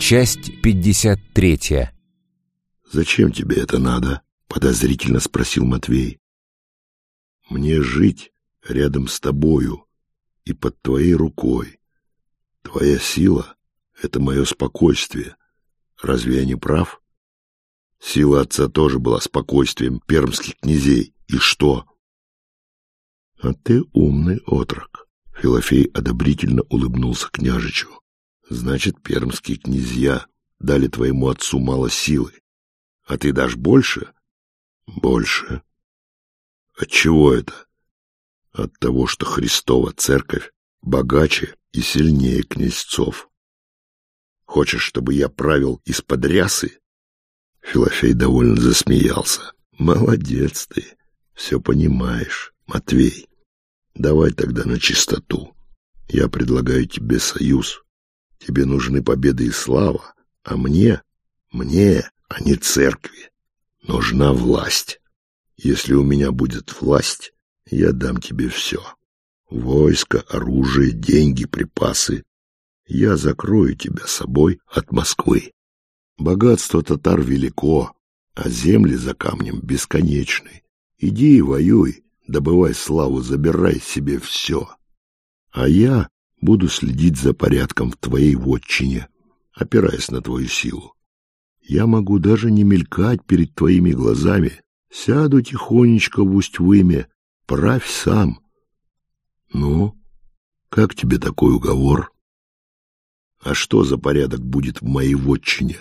Часть 53. «Зачем тебе это надо?» — подозрительно спросил Матвей. «Мне жить рядом с тобою и под твоей рукой. Твоя сила — это мое спокойствие. Разве я не прав? Сила отца тоже была спокойствием пермских князей. И что?» «А ты умный отрок», — Филофей одобрительно улыбнулся княжичу. «Значит, пермские князья дали твоему отцу мало силы. А ты дашь больше?» «Больше. От чего это?» «От того, что Христова церковь богаче и сильнее князцов. Хочешь, чтобы я правил из-под рясы?» Филофей довольно засмеялся. «Молодец ты, все понимаешь, Матвей. Давай тогда на чистоту. Я предлагаю тебе союз. Тебе нужны победы и слава, а мне, а не церкви, нужна власть. Если у меня будет власть, я дам тебе все. Войско, оружие, деньги, припасы. Я закрою тебя собой от Москвы. Богатство татар велико, а земли за камнем бесконечны. Иди и воюй, добывай славу, забирай себе все. А я буду следить за порядком в твоей вотчине, опираясь на твою силу. Я могу даже не мелькать перед твоими глазами. Сяду тихонечко в Усть-Выме, правь сам. Ну, как тебе такой уговор? А что за порядок будет в моей вотчине?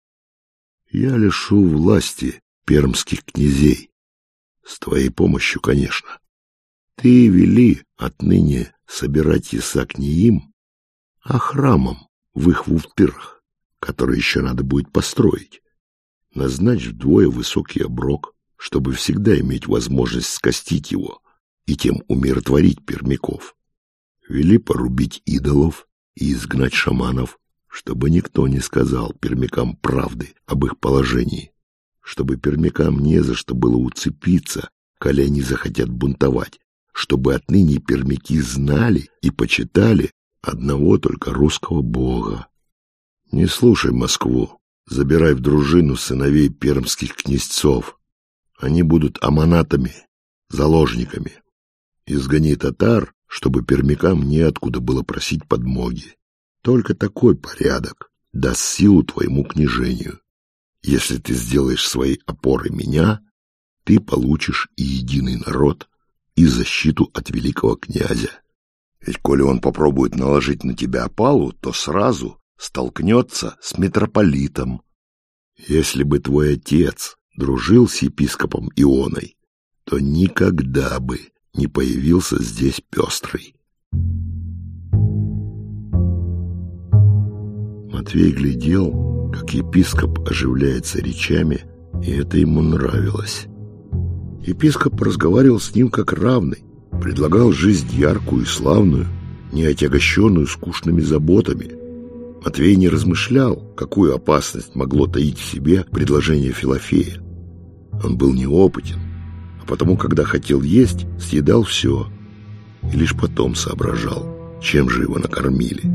Я лишу власти пермских князей. С твоей помощью, конечно. Ты вели отныне собирать ясак не им, а храмом в их вуфтырах, который еще надо будет построить. Назначь вдвое высокий оброк, чтобы всегда иметь возможность скостить его и тем умиротворить пермяков. Вели порубить идолов и изгнать шаманов, чтобы никто не сказал пермякам правды об их положении, чтобы пермякам не за что было уцепиться, коли они захотят бунтовать, чтобы отныне пермяки знали и почитали одного только русского бога. Не слушай Москву, забирай в дружину сыновей пермских князцов. Они будут аманатами, заложниками. Изгони татар, чтобы пермякам неоткуда было просить подмоги. Только такой порядок даст силу твоему княжению. Если ты сделаешь своей опорой меня, ты получишь и единый народ, и защиту от великого князя. Ведь коли он попробует наложить на тебя опалу, то сразу столкнется с митрополитом. Если бы твой отец дружил с епископом Ионой, то никогда бы не появился здесь Пестрый. Матвей глядел, как епископ оживляется речами, и это ему нравилось. Епископ разговаривал с ним как равный, предлагал жизнь яркую и славную, не отягощенную скучными заботами. Матвей не размышлял, какую опасность могло таить в себе предложение Филофея. Он был неопытен, а потому, когда хотел есть, съедал все, и лишь потом соображал, чем же его накормили.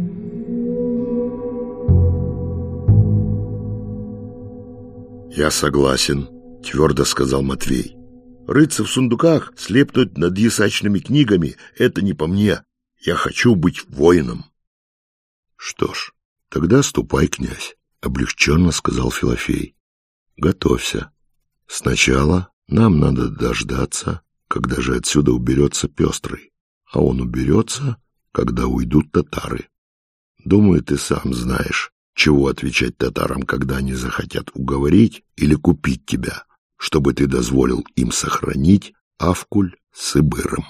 «Я согласен», — твердо сказал Матвей. «Рыться в сундуках, слепнуть над ясачными книгами — это не по мне. Я хочу быть воином». «Что ж, тогда ступай, князь», — облегченно сказал Филофей. «Готовься. Сначала нам надо дождаться, когда же отсюда уберется Пестрый, а он уберется, когда уйдут татары. Думаю, ты сам знаешь, чего отвечать татарам, когда они захотят уговорить или купить тебя, чтобы ты дозволил им сохранить Авкуль с Ибыром».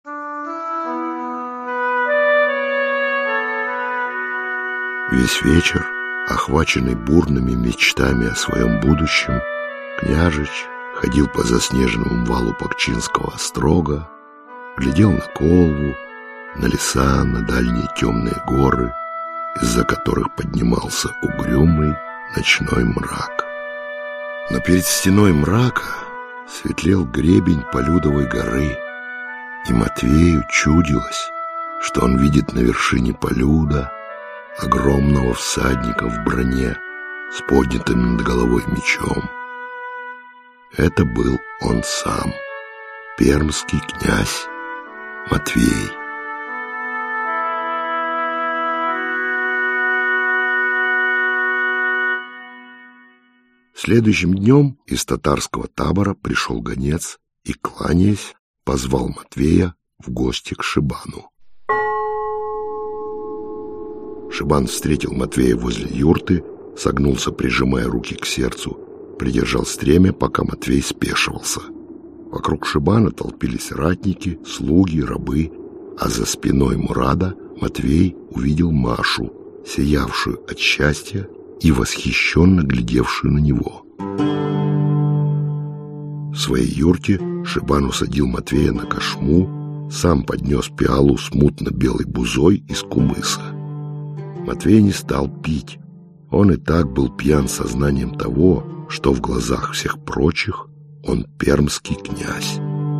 Весь вечер, охваченный бурными мечтами о своем будущем, княжич ходил по заснеженному валу Пакчинского острога, глядел на Колву, на леса, на дальние темные горы, из-за которых поднимался угрюмый ночной мрак. Но перед стеной мрака светлел гребень Полюдовой горы, и Матвею чудилось, что он видит на вершине Полюда огромного всадника в броне с поднятым над головой мечом. Это был он сам, пермский князь Матвей. Следующим днем из татарского табора пришел гонец и, кланяясь, позвал Матвея в гости к Шибану. Шибан встретил Матвея возле юрты, согнулся, прижимая руки к сердцу, придержал стремя, пока Матвей спешивался. Вокруг Шибана толпились ратники, слуги, рабы, а за спиной Мурада Матвей увидел Машу, сиявшую от счастья и восхищенно глядевшую на него. В своей юрте Шибан усадил Матвея на кошму, сам поднес пиалу с мутно-белой бузой из кумыса. Матвей не стал пить. Он и так был пьян сознанием того, что в глазах всех прочих он пермский князь.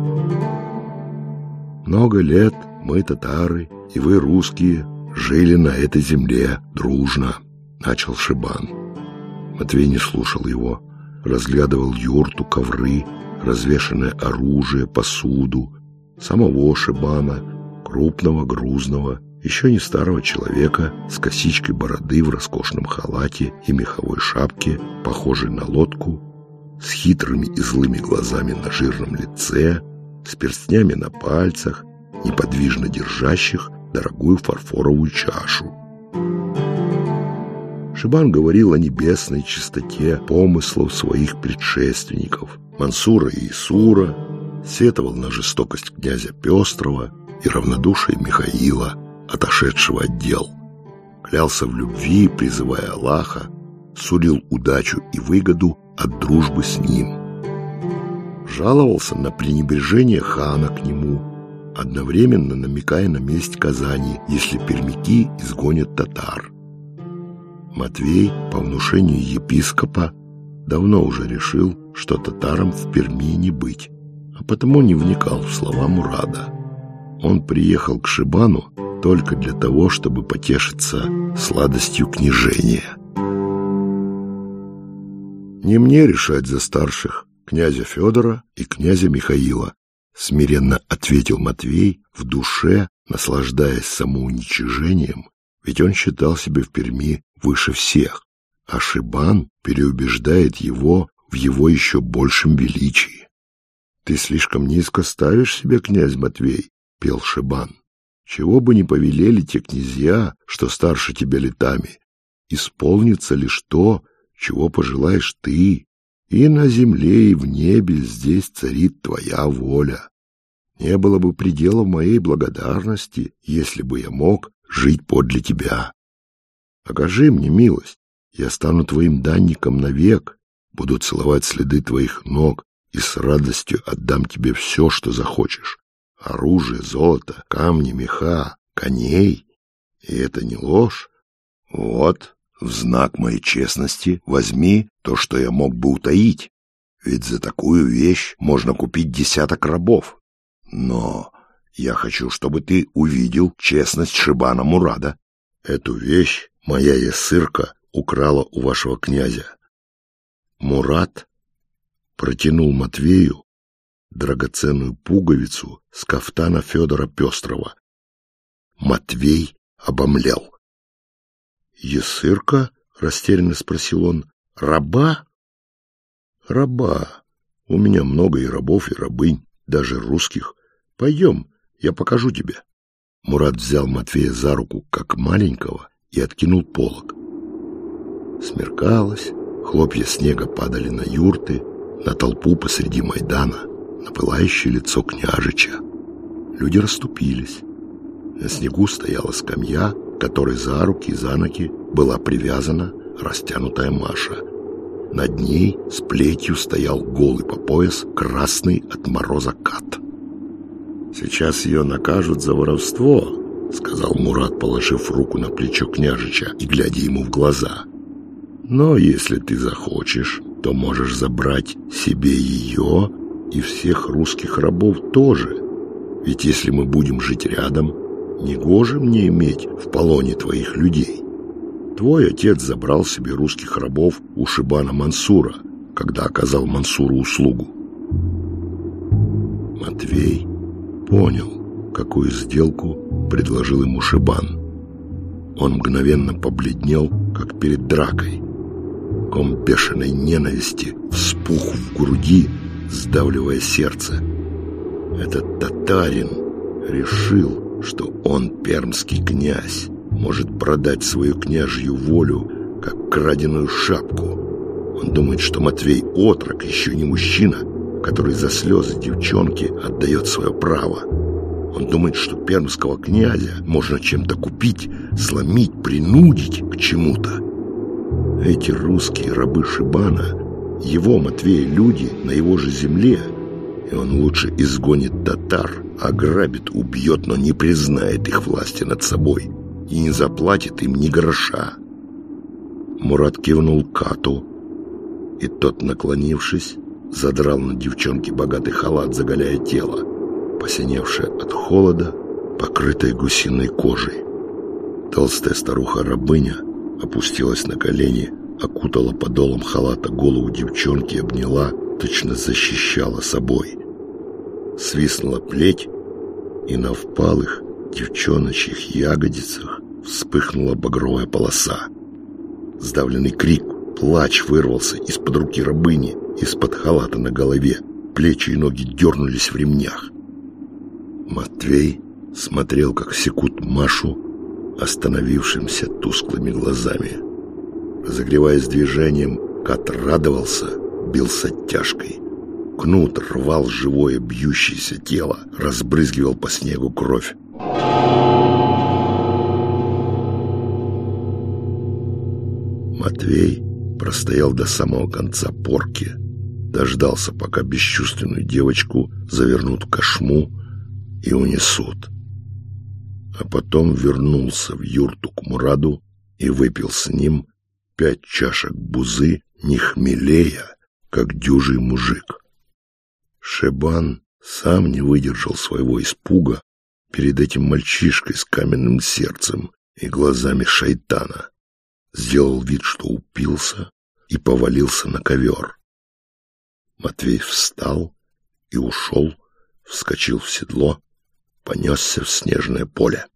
Много лет мы, татары, и вы, русские, жили на этой земле дружно, начал Шибан. Матвей не слушал его, разглядывал юрту, ковры, развешанное оружие, посуду, самого Шибана, крупного, грузного, еще не старого человека с косичкой бороды в роскошном халате и меховой шапке, похожей на лодку, с хитрыми и злыми глазами на жирном лице, с перстнями на пальцах, неподвижно держащих дорогую фарфоровую чашу. Шибан говорил о небесной чистоте помыслов своих предшественников Мансура и Исура, сетовал на жестокость князя Пестрова и равнодушие Михаила, отошедшего от дел, клялся в любви, призывая Аллаха, сулил удачу и выгоду от дружбы с ним. Жаловался на пренебрежение хана к нему, одновременно намекая на месть Казани, если пермяки изгонят татар. Матвей, по внушению епископа, давно уже решил, что татарам в Перми не быть, а потому не вникал в слова Мурада. Он приехал к Шибану только для того, чтобы потешиться сладостью княжения. «Не мне решать за старших, князя Федора и князя Михаила», смиренно ответил Матвей, в душе наслаждаясь самоуничижением, ведь он считал себя в Перми выше всех, а Шибан переубеждает его в его еще большем величии. «Ты слишком низко ставишь себя, князь Матвей», — пел Шибан. «Чего бы ни повелели те князья, что старше тебя летами, исполнится лишь то, чего пожелаешь ты, и на земле, и в небе здесь царит твоя воля. Не было бы пределов моей благодарности, если бы я мог жить подле тебя. Окажи мне милость, я стану твоим данником навек, буду целовать следы твоих ног и с радостью отдам тебе все, что захочешь. Оружие, золото, камни, меха, коней. И это не ложь. Вот, в знак моей честности возьми то, что я мог бы утаить. Ведь за такую вещь можно купить 10 рабов. Но я хочу, чтобы ты увидел честность Шибана Мурада. Эту вещь моя ясырка украла у вашего князя». Мурад протянул Матвею драгоценную пуговицу с кафтана Федора Пестрова. Матвей обомлел. «Ясырка?» — растерянно спросил он. «Раба?» «Раба. У меня много и рабов, и рабынь, даже русских. Пойдем, я покажу тебе». Мурад взял Матвея за руку, как маленького, и откинул полог. Смеркалось, хлопья снега падали на юрты, на толпу посреди Майдана, на пылающее лицо княжича. Люди расступились. На снегу стояла скамья, к которой за руки и за ноги была привязана растянутая Маша. Над ней с плетью стоял голый по пояс красный от мороза кат. «Сейчас ее накажут за воровство», — сказал Мурад, положив руку на плечо княжича и глядя ему в глаза. «Но если ты захочешь, то можешь забрать себе ее и всех русских рабов тоже. Ведь если мы будем жить рядом, негоже мне иметь в полоне твоих людей. Твой отец забрал себе русских рабов у Шибана Мансура, когда оказал Мансуру услугу. Матвей понял, какую сделку предложил ему Шибан. Он мгновенно побледнел, как перед дракой. Ком бешеной ненависти вспух в груди, сдавливая сердце. Этот татарин решил, что он, пермский князь, может продать свою княжью волю, как краденую шапку. Он думает, что Матвей отрок, еще не мужчина, который за слезы девчонки отдает свое право. Он думает, что пермского князя можно чем-то купить, сломить, принудить к чему-то. Эти русские рабы Шибана, его, Матвея, люди на его же земле, и он лучше изгонит татар, ограбит, убьет, но не признает их власти над собой и не заплатит им ни гроша. Мурат кивнул Кату, и тот, наклонившись, задрал на девчонке богатый халат, заголяя тело, посиневшее от холода, покрытое гусиной кожей. Толстая старуха-рабыня опустилась на колени, окутала подолом халата голову девчонки и обняла, точно защищала собой. Свистнула плеть, и на впалых девчоночьих ягодицах вспыхнула багровая полоса. Сдавленный крик, плач вырвался из-под руки рабыни, из-под халата на голове. Плечи и ноги дернулись в ремнях. Матвей смотрел, как секут Машу остановившимся тусклыми глазами. Разогреваясь движением, Кат радовался, бился тяжкой. Кнут рвал живое бьющееся тело, разбрызгивал по снегу кровь. Матвей простоял до самого конца порки, дождался, пока бесчувственную девочку завернут в кошму и унесут. А потом вернулся в юрту к Мураду и выпил с ним 5 чашек бузы, не хмелея, как дюжий мужик. Шибан сам не выдержал своего испуга перед этим мальчишкой с каменным сердцем и глазами шайтана. Сделал вид, что упился, и повалился на ковер. Матвей встал и ушел, вскочил в седло, понесся в снежное поле.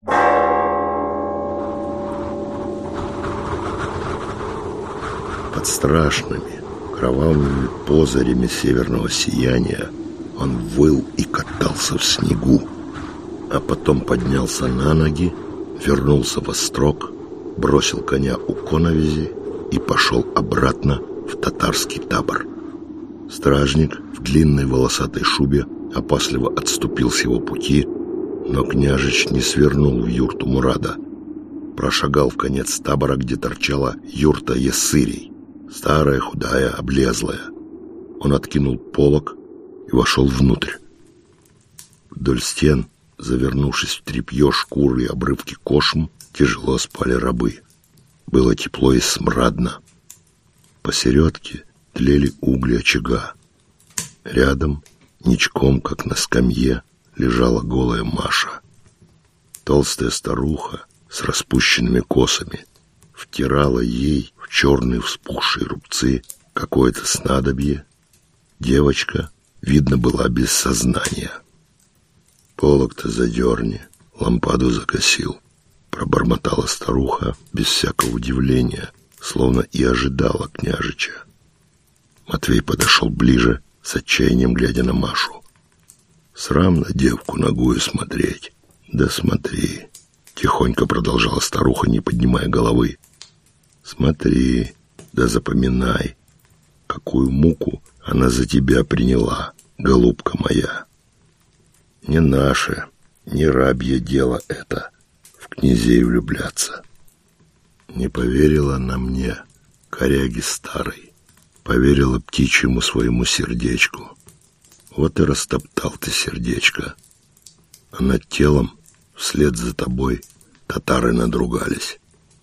Под страшными кровавыми позырями северного сияния он выл и катался в снегу, а потом поднялся на ноги, вернулся в острог, бросил коня у коновизи и пошел обратно в татарский табор. Стражник в длинной волосатой шубе опасливо отступил с его пути, но княжич не свернул в юрту Мурада. Прошагал в конец табора, где торчала юрта Ясырей, старая, худая, облезлая. Он откинул полог и вошел внутрь. Вдоль стен, завернувшись в тряпье, шкуры и обрывки кошм, тяжело спали рабы. Было тепло и смрадно. Посередке тлели угли очага. Рядом, ничком, как на скамье, лежала голая Маша. Толстая старуха с распущенными косами втирала ей в черные вспухшие рубцы какое-то снадобье. Девочка, видно, была без сознания. «Полог-то задерни, лампаду закосил», — пробормотала старуха без всякого удивления, словно и ожидала княжича. Матвей подошел ближе, с отчаянием глядя на Машу. «Срам на девку нагую смотреть». «Да смотри», — тихонько продолжала старуха, не поднимая головы. «Смотри, да запоминай, какую муку она за тебя приняла, голубка моя. Не наше, не рабье дело это, в князей влюбляться. Не поверила она мне, коряги старой, поверила птичьему своему сердечку. Вот и растоптал ты сердечко, а над телом вслед за тобой татары надругались».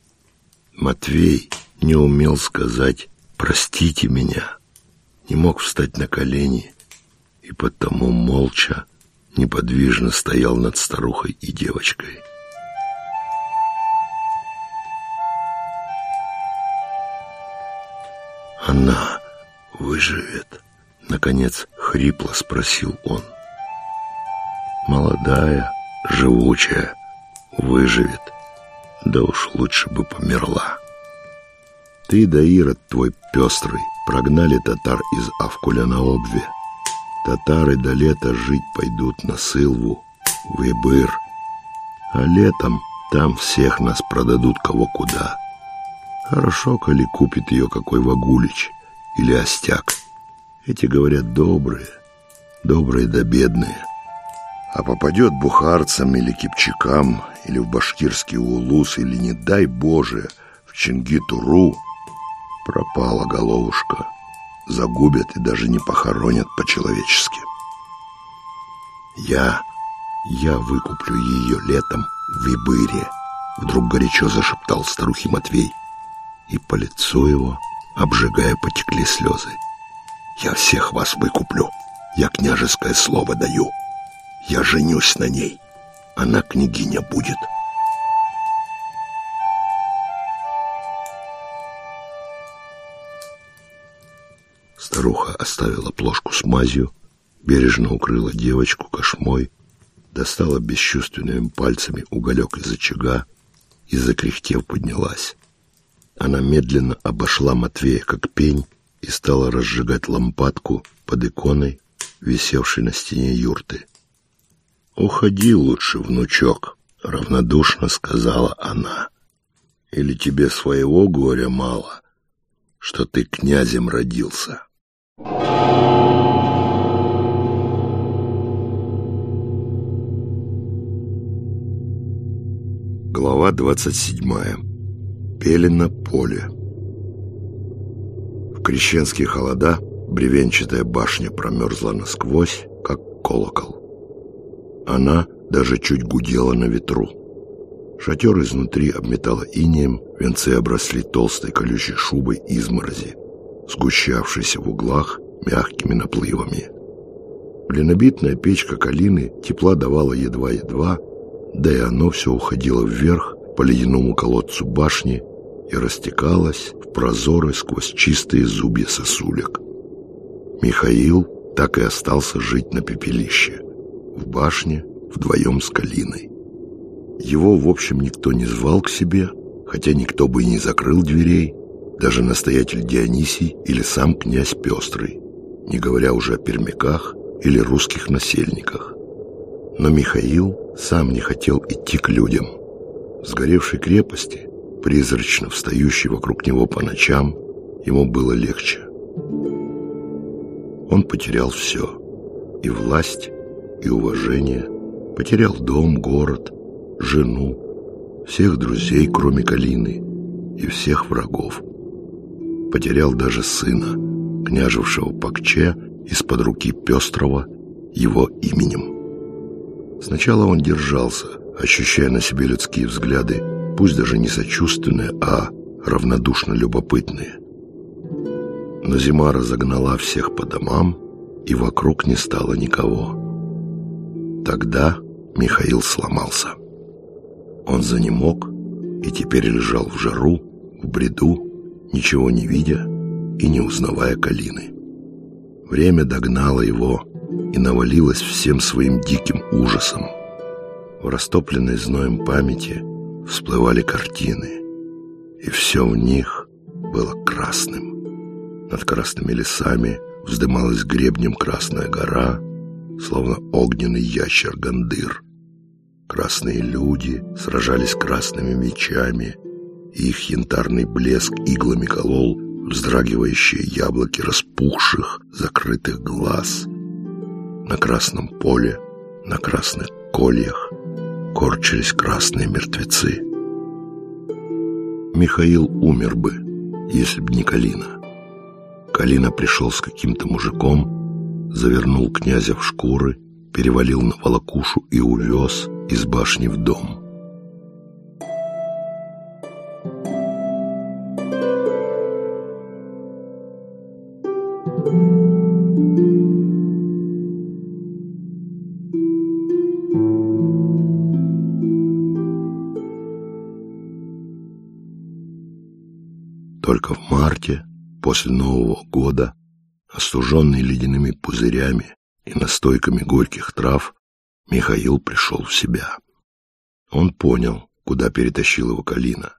Матвей не умел сказать «простите меня», не мог встать на колени, и потому молча, неподвижно стоял над старухой и девочкой. она выживет? Наконец хрипло спросил он. Молодая, живучая, выживет. Да уж лучше бы померла. Ты да Ирод твой пестрый прогнали татар из Авкуля на Обве. Татары до лета жить пойдут на Сылву, в Ибыр. А летом там всех нас продадут кого куда. Хорошо, коли купит ее какой Вагулич или Остяк. Эти, говорят, добрые да бедные. А попадет бухарцам или кипчакам, или в башкирский Улус, или, не дай Боже, в Чингитуру, пропала головушка. Загубят и даже не похоронят по-человечески. Я выкуплю ее летом в Ибыре, вдруг горячо зашептал старухи Матвей, и по лицу его, обжигая, потекли слезы. Я всех вас выкуплю, я княжеское слово даю. Я женюсь на ней, она княгиня будет. Старуха оставила плошку с мазью, бережно укрыла девочку кошмой, достала бесчувственными пальцами уголек из очага и, закряхтев, поднялась. Она медленно обошла Матвея как пень и стала разжигать лампадку под иконой, висевшей на стене юрты. «Уходи лучше, внучок», — равнодушно сказала она. «Или тебе своего горя мало, что ты князем родился?» Глава 27. Пелено поле. В крещенские холода бревенчатая башня промерзла насквозь, как колокол. Она даже чуть гудела на ветру. Шатер изнутри обметало инеем, венцы обросли толстой колючей шубой изморози, сгущавшейся в углах мягкими наплывами. Глинобитная печка калины тепла давала едва-едва, да и оно все уходило вверх по ледяному колодцу башни и растекалось в прозоры сквозь чистые зубья сосулек. Михаил так и остался жить на пепелище, в башне вдвоем с Калиной. Его, в общем, никто не звал к себе, хотя никто бы и не закрыл дверей, даже настоятель Дионисий или сам князь Пестрый, не говоря уже о пермяках или русских насельниках. Но Михаил сам не хотел идти к людям. В сгоревшей крепости, призрачно встающей вокруг него по ночам, ему было легче. Он потерял все: и власть, и уважение, потерял дом, город, жену, всех друзей, кроме Калины, и всех врагов. Потерял даже сына, княжевшего Пакче из-под руки Пестрого его именем. Сначала он держался, ощущая на себе людские взгляды, пусть даже не сочувственные, а равнодушно любопытные. Но зима разогнала всех по домам, и вокруг не стало никого. Тогда Михаил сломался. Он занемог и теперь лежал в жару, в бреду, ничего не видя и не узнавая Калины. Время догнало его и навалилось всем своим диким ужасом. В растопленной зноем памяти всплывали картины, и все в них было красным. Над красными лесами вздымалась гребнем Красная гора, словно огненный ящер Гандыр. Красные люди сражались красными мечами, и их янтарный блеск иглами колол вздрагивающие яблоки распухших, закрытых глаз. На красном поле, на красных кольях корчились красные мертвецы. Михаил умер бы, если б не Калина. Калина пришел с каким-то мужиком, завернул князя в шкуры, перевалил на волокушу и увез из башни в дом. Только в марте После Нового года, остуженный ледяными пузырями и настойками горьких трав, Михаил пришел в себя. Он понял, куда перетащил его Калина.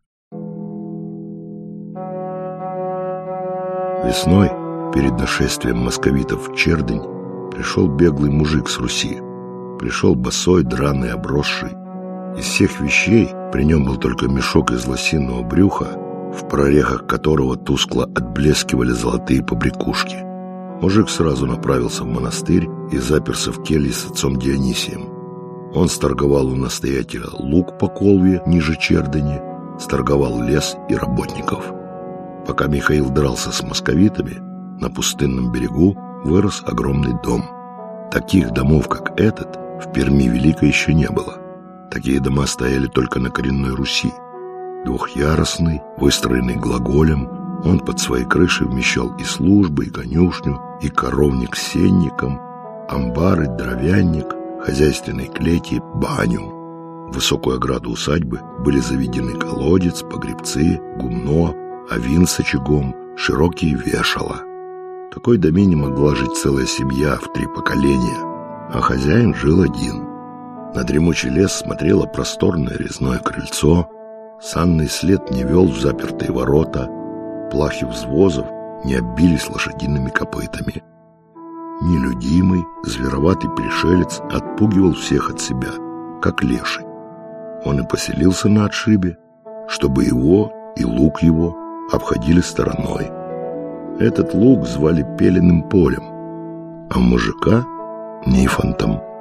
Весной, перед нашествием московитов в Чердынь, пришел беглый мужик с Руси. Пришел босой, драный, обросший. Из всех вещей при нем был только мешок из лосиного брюха, в прорехах которого тускло отблескивали золотые побрякушки. Мужик сразу направился в монастырь и заперся в келье с отцом Дионисием. Он сторговал у настоятеля лук по Колве ниже Чердыни, сторговал лес и работников. Пока Михаил дрался с московитами, на пустынном берегу вырос огромный дом. Таких домов, как этот, в Перми Великой еще не было. Такие дома стояли только на коренной Руси. Двухъярусный, выстроенный глаголем, он под своей крышей вмещал и службы, и конюшню, и коровник с сенником, амбары, дровянник, хозяйственные клети, баню. В высокую ограду усадьбы были заведены колодец, погребцы, гумно, авин с очагом, широкие вешала. В такой доме не могла жить целая семья в 3 поколения, а хозяин жил один. На дремучий лес смотрело просторное резное крыльцо, санный след не вел в запертые ворота, плахи взвозов не оббились лошадиными копытами. Нелюдимый, звероватый пришелец отпугивал всех от себя, как леший. Он и поселился на отшибе, чтобы его и луг его обходили стороной. Этот луг звали Пеленым полем, а мужика — Нифонтом.